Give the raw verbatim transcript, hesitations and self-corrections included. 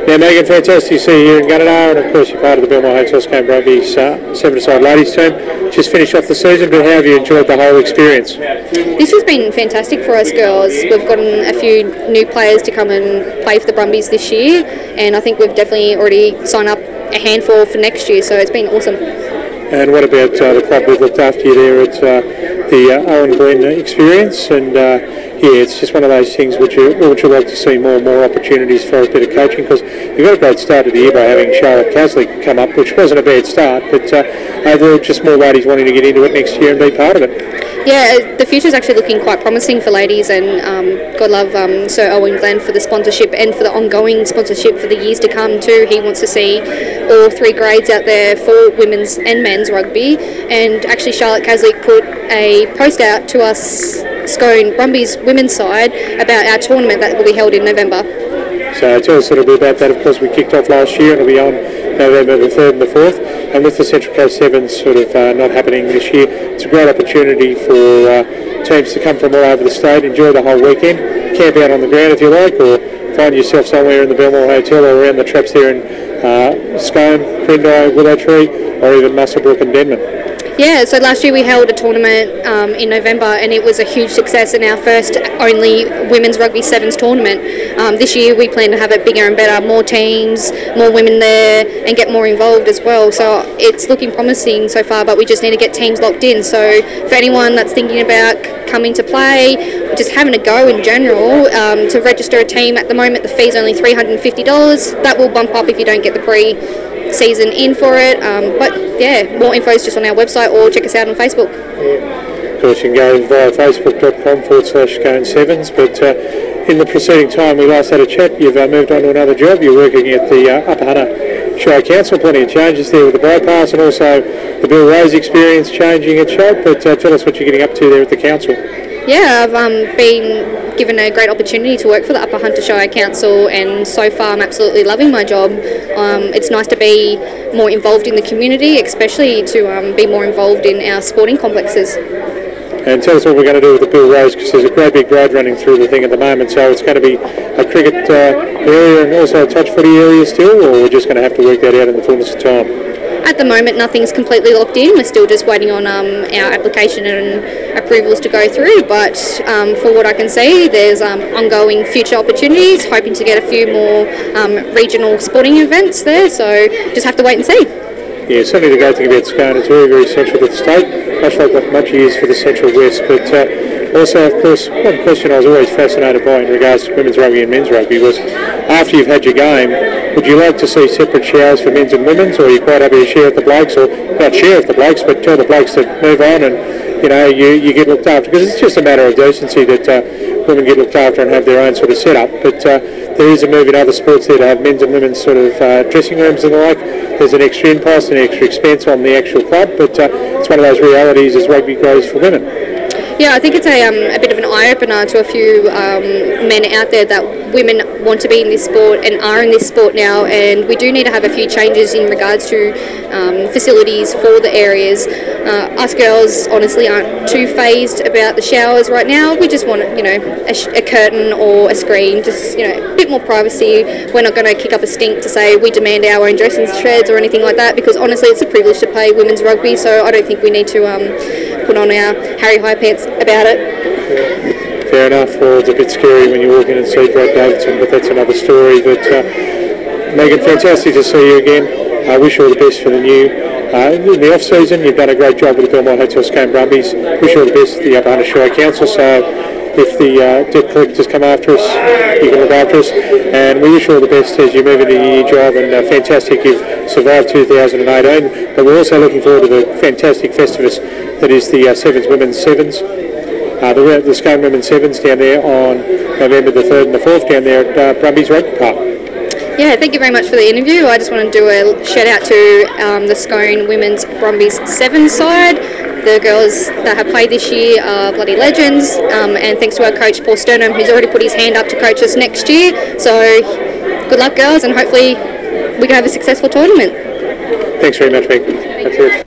Yeah, Megan, fantastic to see you here in Gunnedah, and of course you're part of the Belmore Hotel Scone Brumbies uh, seven-a-side ladies team. Just finished off the season, but how have you enjoyed the whole experience? This has been fantastic for us girls. We've gotten a few new players to come and play for the Brumbies this year, and I think we've definitely already signed up a handful for next year, so it's been awesome. And what about uh, the club we've looked after you there at uh, the uh, Owen Glen experience? And uh, yeah, it's just one of those things which you, which you like to see more and more opportunities for a bit of coaching, because you've got a great start of the year by having Charlotte Caslick come up, which wasn't a bad start, but uh, overall just more ladies wanting to get into it next year and be part of it. Yeah, the future's actually looking quite promising for ladies, and um, God love um, Sir Owen Glen for the sponsorship and for the ongoing sponsorship for the years to come too. He wants to see all three grades out there for women's and men's rugby, and actually Charlotte Caslick put a post out to us, Scone Brumbies women's side, about our tournament that will be held in November. So tell us a little bit about that. Of course, we kicked off last year and it'll be on November the third and the fourth. And with the Central Coast Sevens sort of uh, not happening this year, it's a great opportunity for uh, teams to come from all over the state, enjoy the whole weekend, camp out on the ground if you like, or find yourself somewhere in the Belmore Hotel or around the traps there in uh, Scone, Crendai, Willow Tree, or even Muswellbrook and Denman. Yeah, so last year we held a tournament um, in November, and it was a huge success in our first only women's rugby sevens tournament. Um, this year we plan to have it bigger and better, more teams, more women there, and get more involved as well. So it's looking promising so far, but we just need to get teams locked in. So for anyone that's thinking about coming to play, or just having a go in general, um, to register a team at the moment, the fee's only three hundred fifty dollars. That will bump up if you don't get the pre season in for it, um, but yeah, more info is just on our website or check us out on Facebook. Yeah. Of course, you can go via facebook.com forward slash Scone Sevens, but uh, in the preceding time we last had a chat, you've uh, moved on to another job. You're working at the uh, Upper Hunter Shire Council, plenty of changes there with the bypass, and also the Bill Rose experience changing at Shire, but uh, tell us what you're getting up to there at the council. Yeah, I've um, been given a great opportunity to work for the Upper Hunter Shire Council, and so far I'm absolutely loving my job. Um, it's nice to be more involved in the community, especially to um, be more involved in our sporting complexes. And tell us what we're going to do with the Bill Rose, because there's a great big road running through the thing at the moment, so it's going to be a cricket uh, area and also a touch footy area still, or we're just going to have to work that out in the fullness of time? At the moment, nothing's completely locked in. We're still just waiting on um, our application and approvals to go through. But um, for what I can see, there's um, ongoing future opportunities, hoping to get a few more um, regional sporting events there. So just have to wait and see. Yeah, certainly the great thing about Scone, it's very, very central to the state, much like what much is for the Central West. But uh, also, of course, one question I was always fascinated by in regards to women's rugby and men's rugby was, after you've had your game, would you like to see separate showers for men's and women's, or are you quite happy to share with the blokes, or not share with the blokes, but tell the blokes to move on and, you know, you, you get looked after? Because it's just a matter of decency that uh, women get looked after and have their own sort of setup. But uh, there is a move in other sports there to have men's and women's sort of uh, dressing rooms and the like. There's an extra impost and extra expense on the actual club, but uh, it's one of those realities as rugby grows for women. Yeah, I think it's a, um, a bit of an eye-opener to a few um, men out there that women want to be in this sport and are in this sport now, and we do need to have a few changes in regards to um, facilities for the areas. Uh, us girls honestly aren't too phased about the showers right now. We just want, you know, a, sh- a curtain or a screen, just, you know, a bit more privacy. We're not going to kick up a stink to say we demand our own dressing sheds or anything like that, because honestly it's a privilege to play women's rugby, so I don't think we need to um, put on our Harry High pants about it. Yeah. Fair enough. Well, it's a bit scary when you walk in and see Brad Davidson, but that's another story. But uh, Megan, fantastic to see you again. I wish you all the best for the new. Uh, in the off season, you've done a great job with the Belmore Hotel Scone Brumbies. Wish you all the best at the Upper Hunter Shire Council. So if the uh, debt collectors come after us, you can look after us. And we wish you all the best as you move into your new job. And uh, fantastic you've survived two thousand eighteen. But we're also looking forward to the fantastic Festivus that is the uh, Sevens Women's Sevens. Uh, the, the Scone Women's Sevens down there on November the third and the fourth down there at uh, Brumbies Rugby Park. Yeah, thank you very much for the interview. I just want to do a shout out to um, the Scone Women's Brumbies Sevens side. The girls that have played this year are bloody legends, um, and thanks to our coach Paul Sternum, who's already put his hand up to coach us next year. So good luck girls, and hopefully we can have a successful tournament. Thanks very much, Meg. That's it.